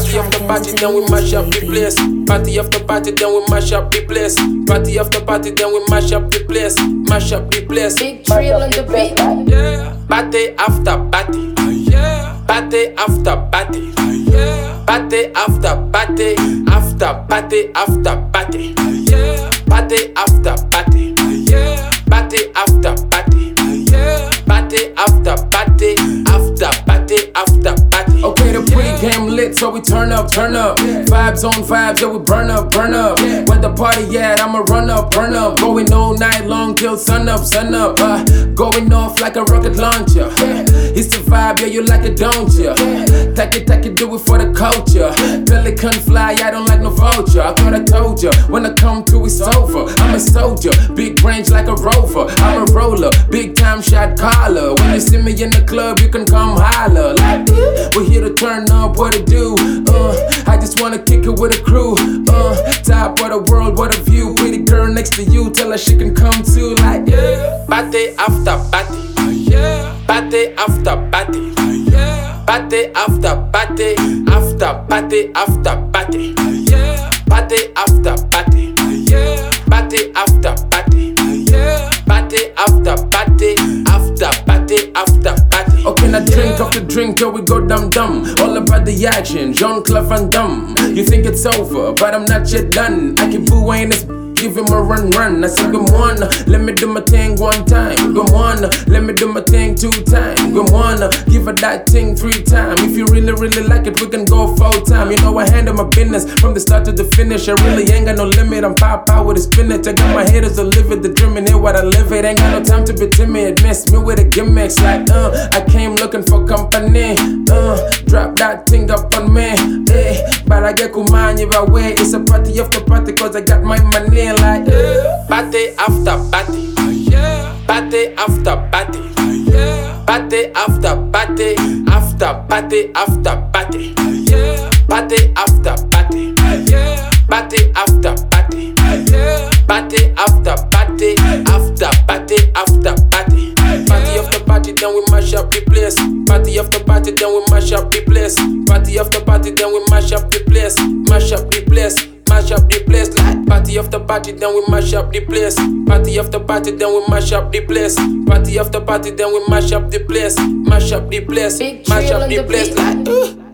Party after party, then we mash up the place. Party after party, then we mash up the place. Party after party, then we mash up the place. Mash up the place. Big drill on the beat. Yeah. Party after party. Yeah. Party after party. Yeah. Party after party. After party after party. Yeah. Party after party. Yeah. Party after party. Yeah. Party after party. After party after party. Okay, the pre-game lit, so we turn up, turn up. Vibes on vibes, yeah, we burn up, burn up. Where the party at, I'ma run up, burn up. Going all night long till sun up, sun up. Going off like a rocket launcher. It's the vibe, yeah, you like it, don't ya? Take it, do it for the culture. Pelican fly, I don't like no vulture. I thought I told ya, when I come through, it's over. I'm a soldier, big range like a rover. I'm a roller, big time shot caller. When you see me in the club, you can come holler. Like, we're here to turn up, what to do? I just wanna kick it with a crew. Top of the world, what a view. Pretty girl next to you, tell her she can come too. Like, yeah. Party after party. Yeah. Party after party. Yeah. Party after party. After party after party. Yeah. Party after party. Yeah. Party after party. Yeah. Party after party. After party after party. Okay, now drink after drink, yo, we go dum-dum. All about the action, Jean-Claude Van Damme. You think it's over, but I'm not yet done. I keep booing this, give him a run. I say, come on, let me do my thing one time. Come on, let me do my thing 2 times. Come on, give her that thing 3 times. If you really like it, we can go full time. You know I handle my business from the start to the finish. I really ain't got no limit, I'm pop out with a spinach. I got my haters to live it, the dreaming here what I live it. Ain't got no time to be timid, mess me with the gimmicks. Like, I came looking for company. Drop that thing up on me. But I get kumanya away. It's a party after party, cause I got my money. Like, party after party. Party after party. Party after party. After party after party. Party after party. Party after party. Party after party. After party after party. Party after party, then we mash up the place. Party after party, then we mash up the place. Party after party, then we mash up the place. Mash up the place. Mash up the place. Like party after party, then we mash up the place. Party after party, then we mash up the place. Party after party, then we mash up the place. Mash up the place. Mash up the place. Like.